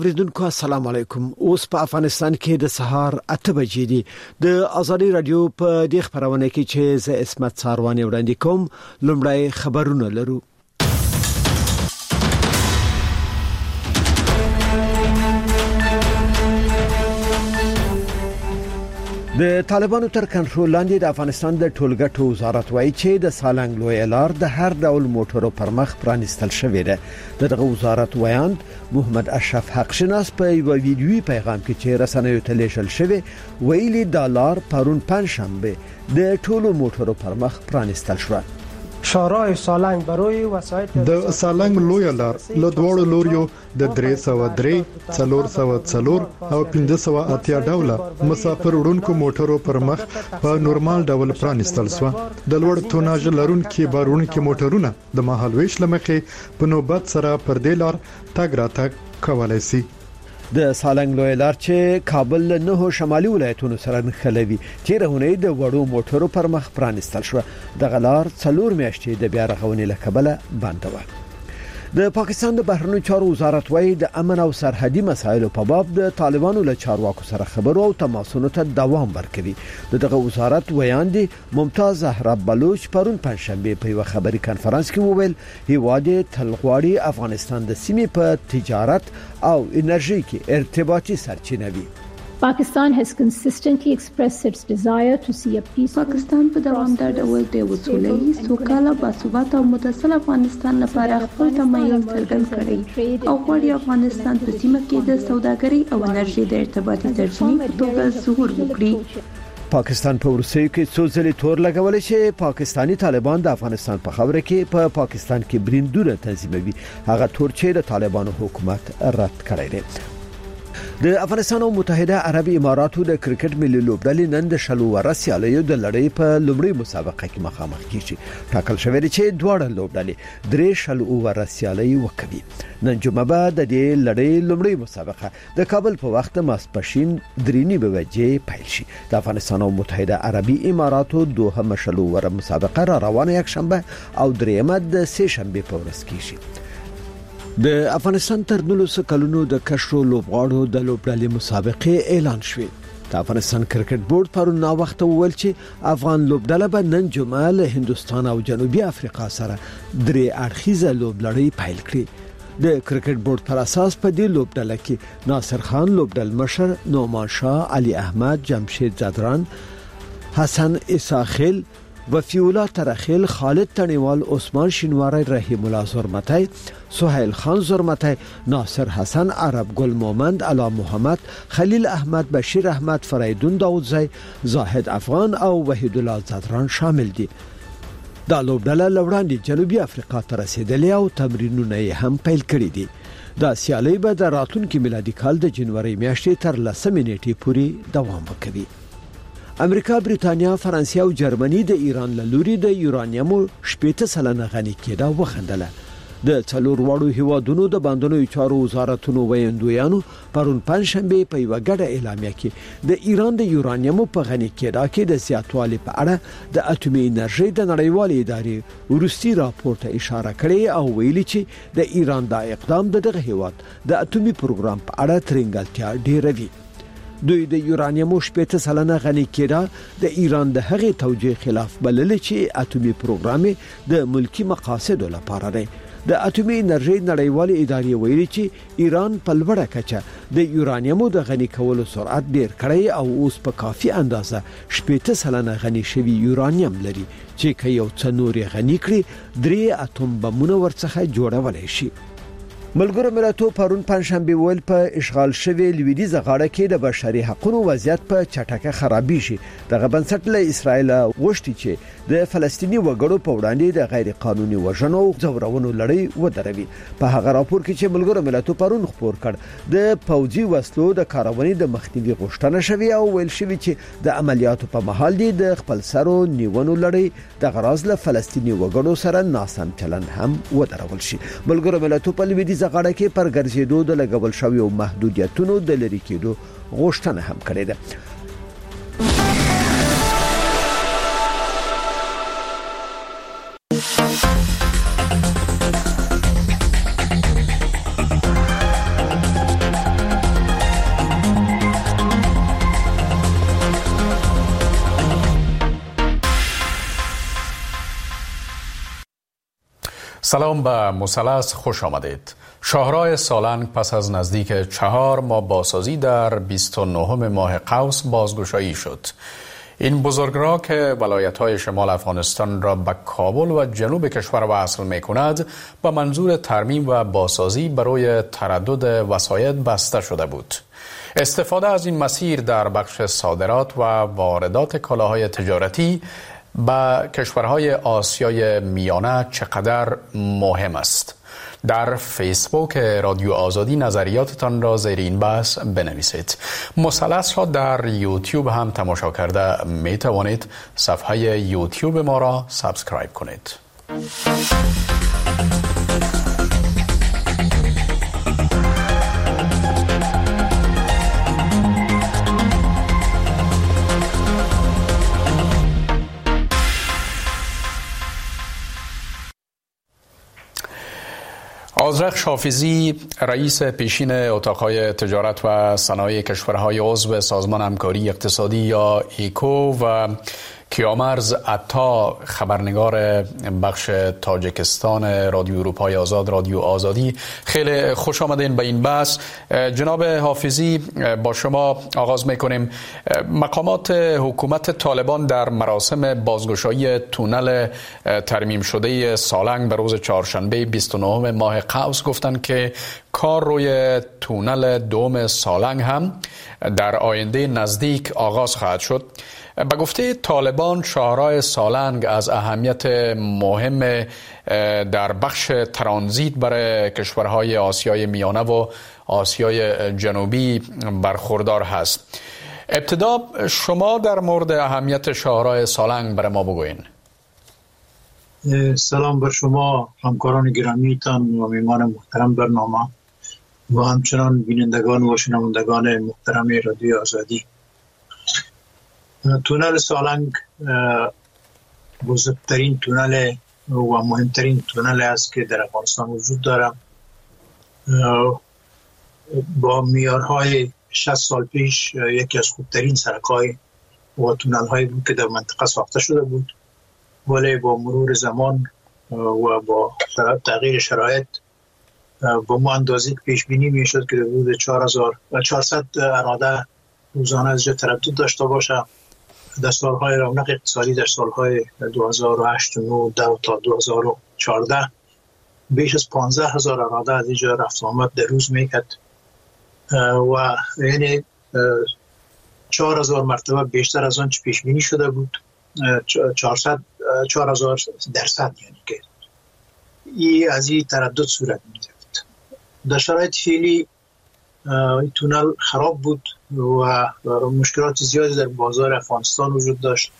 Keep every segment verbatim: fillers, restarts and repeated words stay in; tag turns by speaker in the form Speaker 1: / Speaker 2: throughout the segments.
Speaker 1: ورېدونکو السلام علیکم. اوس په افغانستان کې د سهار اته بجې دي. د ازادي رادیو په دې خبرونه کې چې ز اسمت ساروان وړاندې کوم لومړی خبرونه لرو. د طالبانو تر کنټرول لاندې د افغانستان د ټولګټو وزارت وایي چې د سالنګ لوی لار د هر ډول موټرو پر مخ پرانستل شوې ده. دغه وزارت ویاند محمد اشرف حق شناس په یو ویډیوي پیغام کې چې رسنیو ته لیږل شوی ویلي د لار پرون پنځشنبه د ټولو موټرو پر مخ پرانستل شو.
Speaker 2: شارع سالنگ برای وسایط
Speaker 3: د سالنگ لوی لار له دوړو لوريو د درې سوه درې څلور سوه څلور او پنځه سوه اتیا ډوله مسافر وړونکو موټرو پر مخ په نورمال ډول پرانستل شو. د لوړ توناژ لرونکو بارونکو موټرونه د مهالويش لمخې په نوبت سره پر دې لار تګ راتګ کولای شي.
Speaker 1: د سالنګ لوی لار چې کابل له نهو شمالي ولایتونو سره نښلوي چې رهونې د وړو موټرو پر مخ پرانستل شو. د غلار څلور میاشتې د بیا رغونې لکبله بند و. د پاکستان د بهرنیو چارو وزارت وایي د امن او سرحدي مسایلو په باب د طالبانو له چارواکو سره خبرو او تماسونو ته دوام ورکوي. دغه وزارت ویاندي ممتاز زهرا بلوچ پرون پنځشنبه په یو خبري کانفرنس کې وویل هیواد تلغواړي افغانستان د سیمې په تجارت او انرژي کې ارتباطي سرچینه وي.
Speaker 4: Pakistan has consistently expressed its desire to see a peaceful.
Speaker 5: پاکستان په دوامدار ډول د وسوله‌ییز سوکاله باثباته او متصل افغانستان لپاره خپل تمایل څرګند کړی او غواړي افغانستان په سیمه کې د سوداګرۍ او انرژي د ارتباطي سرچینې په توګه ظهور وکړي.
Speaker 1: پاکستان په ورسېو کې څو ځلې تور لګولې چې پاکستانی طالبان د افغانستان په خبره کې په پا پاکستان کې بریندونه تنظیموي. هغه تور چې د طالبانو حکومت رد کړی دی. د افغانستان او متحده عربي اماراتو د کرکټ ملي لوبډلې نن د شلو ور سیالیو د لړۍ په لومړی مسابقه کې مخامخ کیږي. ټاکل شوی دی چې دواړه لوبډلې درې شلو ور سیالي وکړي. نن جمعه به د دې لړۍ لومړی مسابقه د کابل په وخت ماسپښین درې بجې پیل شي. د افغانستان او متحده عربي اماراتو دوهمه شلو ور مسابقه را روانه یک شنبه او دریمه د سه شنبه په ورځ کیږي. د افغانستان تر نولسو کلونو د کشرو لوبغاړو د لوبډلې مسابقې اعلان شوې. د افغانستان کرکټ بورډ پرون نا وخت وویل چې افغان لوبډله به نن جمعه له هندستان او جنوبي افریقا سره درې اړخیزه لوبلړۍ پیل کړي. د کرکټ بورډ پر اساس په دې لوبډله کې ناصر خان لوبډل مشر، نومان شاه، علي احمد، جمشید زدران، حسن اساخیل، وفیولا ترخیل، خالد تنیوال، عثمان شینواری، رحیم الله زرمتی، سهیل خان زرمتی، ناصر حسن، عرب گل مومند، علا محمد، خلیل احمد، بشیر احمد، فریدون داودزی، زاهد افغان او وحید الله زدران شامل دي. دا لوبډله لوړاندې جنوبي افریقا ته رسیدلې او تمرینونه یې هم پیل کړي دي. دا سیالي به د راتلونکي میلادي کال د جنوري میاشتې تر لسمې نیټې پورې دوام وکړي. امریکا، بریتانیا، فرانسې او جرمني د ایران له لوري د یورانیمو شپږ سلنه غني کېدا وخندله. د څلور وړو هیوادونو د باندنوي چارو وزارتونو ویاندویانو پرون پنځشنبه په یو غټه اعلامیه کې د ایران د یورانیمو په غني کېدا کې د زیاتوالي په اړه د اټومي انرژي د نړیوالې ادارې ورستي راپور ته اشاره کړې او ویلي چې د ایران دا اقدام دغه هیواد د اټومي پروګرام په اړه ترنګلتیا ډیروي. دوی د یورانیمو شپږ سلنه غني کېدا د ایران د هغې توجیه خلاف بلل چې اټومي پروګرام د ملکی مقاصدو لپاره دی. د اټومي انرژي نړیوالې ادارې ویلي چې ایران په لوړه کچه د یورانیمو د غني کولو سرعت ډیر کړی او اوس په کافي اندازه شپږ سلنه غني شوی یورانیم لري چې که یو څه نور غني کړي درې اټوم بمونه ورڅخه جوړولای شي. ملګرو ملتونو پرون پنځشنبه ویل په اشغال شوی لویدیځ غاړه کې د بشري حقوقو وضعیت په چټکه خرابې شي. دغه بنسټ له اسرائیل غوښتي چې د فلسطینی وګړو په وړاندې د غیر قانوني وژنو او ځورونو لړۍ ودروي. په هغه راپور کې چې ملګرو ملتونو پرون خبر کړ د پوځي وسلو د کارونې د مخنیوي غوښتنه شوی او ویل شوی چې د عملیاتو په محل دي د خپل سرو نیونو لړۍ د غراض له فلسطینی وګړو سره ناسم چلن هم ودرول شي. ملګرو ملتونو په لویدیځ غاړه کې پر ګرځېدو د لګول شویو محدودیتونو د لرې کېدو غوښتنه هم کړې ده.
Speaker 6: سلام به مثلث خوش آمدید. شاهراه سالنگ پس از نزدیک چهار ماه بازسازی در بیست و نهم ماه قوس بازگشایی شد. این بزرگراه که ولایت‌های شمال افغانستان را به کابل و جنوب کشور وصل می‌کند به منظور ترمیم و بازسازی برای تردد وسایط بسته شده بود. استفاده از این مسیر در بخش صادرات و واردات کالاهای تجارتی به کشورهای آسیای میانه چقدر مهم است؟ در فیسبوک رادیو آزادی نظریاتتان را زیر این بحث بنویسید. مثلث را در یوتیوب هم تماشا کرده می توانید. صفحه یوتیوب ما را سابسکرایب کنید. آذرخش حافظی رئیس پیشین اتاقهای تجارت و صنایع کشورهای عضو سازمان همکاری اقتصادی یا ایکو و کیامرز عطا خبرنگار بخش تاجیکستان رادیو اروپای آزاد رادیو آزادی، خیلی خوش آمدین به این بحث. جناب حافظی، با شما آغاز میکنیم. مقامات حکومت طالبان در مراسم بازگشایی تونل ترمیم شده سالنگ به روز چهارشنبه بیست و نهم ماه قوس گفتند که کار روی تونل دوم سالنگ هم در آینده نزدیک آغاز خواهد شد. به گفته طالبان شاهراه سالنگ از اهمیت مهم در بخش ترانزیت برای کشورهای آسیای میانه و آسیای جنوبی برخوردار هست. ابتدا شما در مورد اهمیت شاهراه سالنگ برای ما بگوین.
Speaker 7: سلام بر شما همکاران گرامیتان و میهمان محترم برنامه و همچنان بینندگان و شنوندگان محترم رادیو آزادی. تونل سالنگ بزرگترین تونل و مهمترین تونل است که در افغانستان وجود دارد. با معیارهای شصت سال پیش یکی از خوبترین سرک‌های و تونل‌هایی بود که در منطقه ساخته شده بود، ولی با مرور زمان و با تغییر شرایط با ما اندازه پیش بینی میشد که در حدود چهار هزار و چهارصد اراده روزانه از جا تردد داشته باشه. در سالهای رونق اقتصادی در سالهای دو هزار و هشت و نه و تا دو هزار و چهارده بیش از پانزده هزار اراده از اینجا رفت آمد در روز میکرد و یعنی چهار هزار مرتبه بیشتر از آن چه پیش بینی شده بود. چهارصد چهار هزار درصد، یعنی که این از این تردد صورت می‌گرفت. در شرایط فعلی این تونل خراب بود و مشکلات زیادی در بازار افغانستان وجود داشت.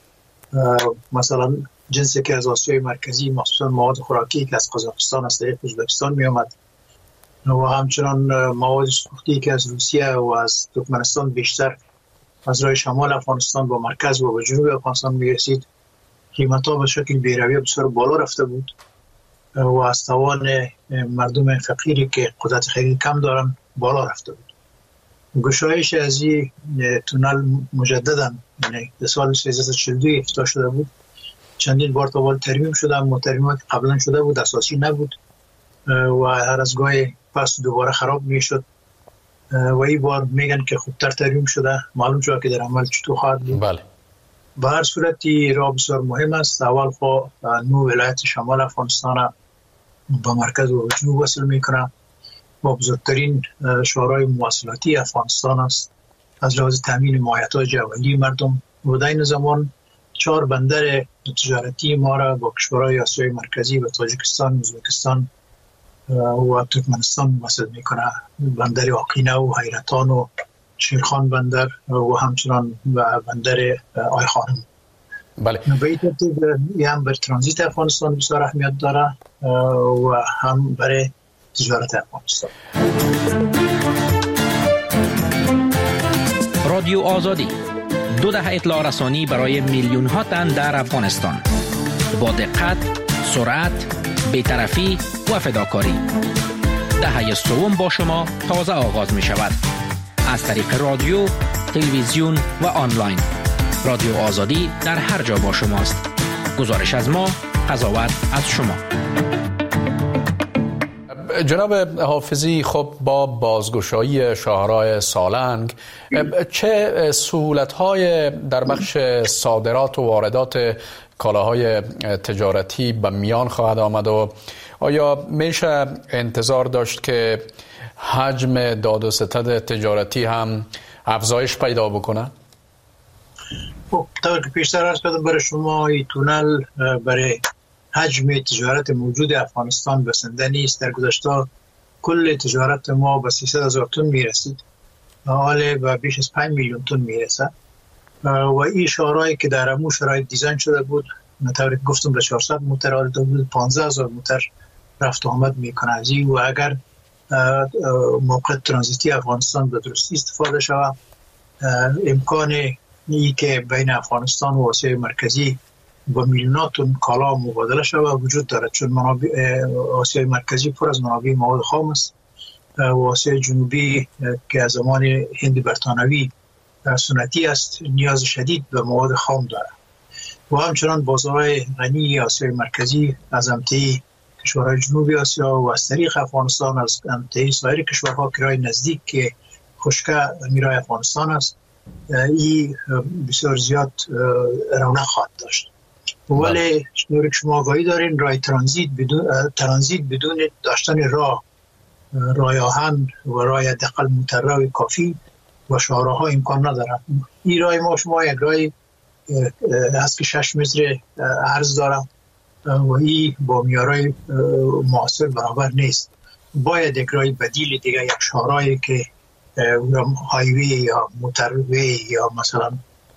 Speaker 7: مثلا جنسی که از آسیای مرکزی، مخصوصا مواد خوراکی که از قزاقستان از طریق ازبکستان می آمد و همچنان مواد سوختی که از روسیه و از ترکمنستان بیشتر از راه شمال افغانستان با مرکز و به جنوب افغانستان می رسید، قیمت‌ها به شکل بی‌رویه بسیار بالا رفته بود و از توان مردم فقیری که قدرت خرید کم دارن بالا رفته بود. گشایش از این تونل مجددا، یعنی در سال سیزده چهل و دو افتتاح شده بود، چندین بار تا بال ترمیم شده، اما ترمیمات قبلا شده بود اساسی نبود و هر از گاهی پس دوباره خراب می شد و این بار میگن که خوبتر ترمیم شده، معلوم شده که در عمل چطور خواهد بود.
Speaker 6: بله.
Speaker 7: به هر صورتی راه بسیار مهم است. اول خو نو ولایت شمال افغانستان با مرکز و جنوب وصل میکنه و بزرگترین شاهراه مواصلاتی افغانستان است از لحاظ تامین مایحتاج اولیه مردم و در این زمان چهار بندر تجارتی ما را با کشورهای آسیای مرکزی و تاجیکستان، ازبکستان و ترکمنستان وصل میکنه. بندر آقینه و حیرتان و شیرخان بندر و همچنان و بندر آی خانم.
Speaker 6: بله.
Speaker 7: به این ترتیب هم بر ترانزیت افغانستان بسیار اهمیت داره و هم برای تجارت افغانستان.
Speaker 8: رادیو آزادی، دو دهه اطلاع رسانی برای میلیون ها تن در افغانستان، با دقت، سرعت، بی‌طرفی و فداکاری. دهه سوم با شما تازه آغاز می شود. از طریق رادیو، تلویزیون و آنلاین. رادیو آزادی در هر جا با شماست. گزارش از ما، قضاوت از شما.
Speaker 6: جناب حافظی، خب با بازگشایی شاهراه سالنگ چه سهولت‌های در بخش صادرات و واردات کالاهای تجارتی به میان خواهد آمد و آیا میشه انتظار داشت که حجم داد و ستد تجارتی هم افزایش پیدا بکنه؟
Speaker 7: خب طور که پیشتر عرض کردم برای شما، این تونل برای حجم تجارت موجود افغانستان بسنده نیست. در گذشته کل تجارت ما به سیصد هزار تن میرسید، حالا به بیش از پنج میلیون تن میرسه و این شاهراهی که در امو شرایط دیزاین شده بود، طوری که گفتم به چهارصد موتر حال بود پانزده هزار موتر رفت و آمد میکنه از این. و اگر موقع ترانزیتی افغانستان به درستی استفاده شود، امکان ای که بین افغانستان و آسیای مرکزی با میلیونات تن کالا مبادله شود وجود دارد، چون منابع آسیای مرکزی پر از منابع مواد خام است و آسیای جنوبی که از زمان هند برطانوی سنتی است نیاز شدید به مواد خام دارد. و همچنان بازارهای غنی آسیای مرکزی از امتحی کشورهای جنوبی آسیا و از طریق افغانستان از امتحی سایر کشورها که رای نزدیک که خشکه میرای افغانستان است، این بسیار زیاد رونق خواهد داشت. ولی شنوری که شما آگاهی دارین رای ترانزیت بدون ترانزیت بدون داشتن راه رای آهن و رای حداقل موترروی کافی و شاهراه‌ها امکان ندارد. این رای ما شما یک رای هست که شش متر عرض دارد و این با معیارهای معاصر برابر نیست. باید یک رای بدیل دیگه، یک شاهراهی که هایوی یا موتروی یا مثلا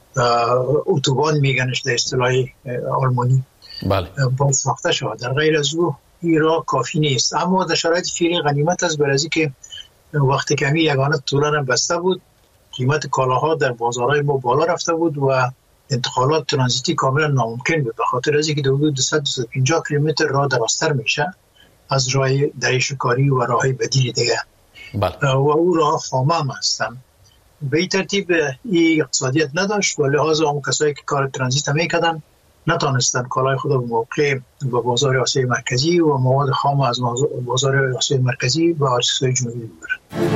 Speaker 7: اتوبان میگنش در اصطلاح آلمانی
Speaker 6: بله
Speaker 7: با ساخته شود. در غیر از او این راه کافی نیست. اما در شرایط فعلی غنیمت است، برای که وقتی که همین یگانه طولان بسته بود قیمت کالاها در بازارهای ما بالا رفته بود و انتقالات ترانزیتی کاملا ناممکن بود، به خاطر از اینکه حدود دویست تا دویست و پنجاه کیلومتر راه درازتر میشه از راه دریچه‌کاری و راههای بدیل دیگه.
Speaker 6: بله.
Speaker 7: و او راه خامه هم هستن. به این ترتیب این اقتصادیت نداشت و لحاظا اون کسایی که کار ترانزیت میکردن نتانستن کالای خود به موقع به بازار آسیای مرکزی و مواد خام از بازار آسیای مرکزی و آسیای جنوبی ببرن.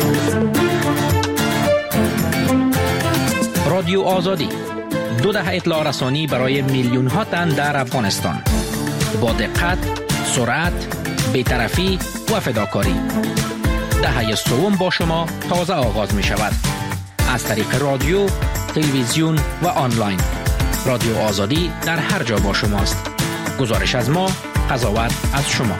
Speaker 8: رادیو آزادی، دو دهه اطلاع رسانی برای میلیون ها تن در افغانستان، با دقت، سرعت، بی‌طرفی و فداکاری. دهه سوم با شما تازه آغاز می شود. از طریق رادیو، تلویزیون و آنلاین. رادیو آزادی در هر جا با شماست. گزارش از ما، قضاوت از شما.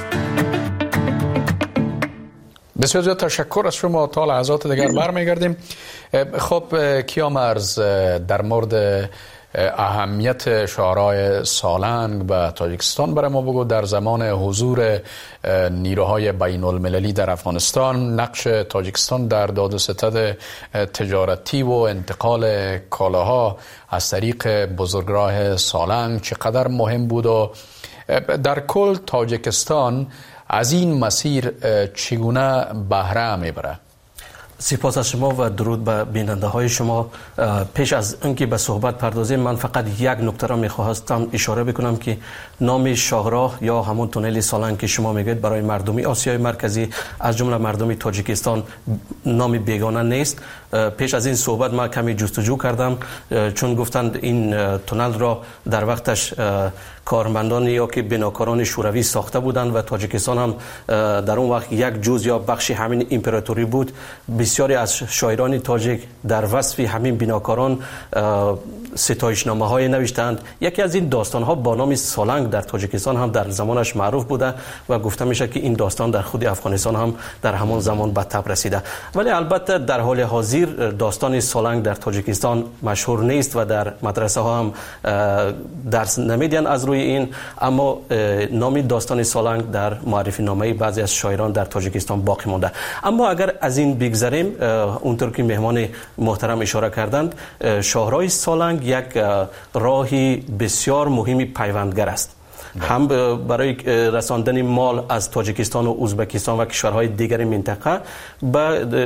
Speaker 6: بسیار زیاد تشکر از شما. تا لحظات دیگر برمیگردیم. خب کیامرز، در مورد اهمیت شاهراه سالنگ به تاجیکستان برای ما بگو. در زمان حضور نیروهای بین المللی در افغانستان، نقش تاجیکستان در داد و ستد تجارتی و انتقال کالاها از طریق بزرگراه سالنگ چقدر مهم بود و در کل تاجیکستان از این مسیر چگونه بهره میبره؟
Speaker 9: سپاس از شما و درود به بیننده های شما. پیش از اینکه به صحبت پردازیم، من فقط یک نکته را میخواستم اشاره بکنم که نام شاهراه یا همون تونل سالنگ که شما میگید برای مردمی آسیای مرکزی از جمله مردمی تاجیکستان نام بیگانه نیست. پیش از این صحبت ما کمی جستجو کردم، چون گفتند این تونل را در وقتش کارمندان یا که بناکاران شوروی ساخته بودند و تاجیکستان هم در اون وقت یک جزء یا بخشی همین امپراتوری بود. بسیاری از شاعران تاجیک در وصف همین بناکاران ستایشنامه های نوشتند. یکی از این داستان ها با نام سالنگ در تاجیکستان هم در زمانش معروف بوده و گفته میشه که این داستان در خود افغانستان هم در همان زمان به تب رسیده. ولی البته در حال حاضر داستان سالنگ در تاجیکستان مشهور نیست و در مدرسه ها هم درس نمیدن از روی این، اما نام داستان سالنگ در معرفی نامه بعضی از شاعران در تاجیکستان باقی مونده. اما اگر از این بگذریم، اونطور که مهمان محترم اشاره کردند، شاهراه سالنگ یک راهی بسیار مهمی پیوندگر است، هم برای رساندن مال از تاجیکستان و ازبکستان و کشورهای دیگر منطقه به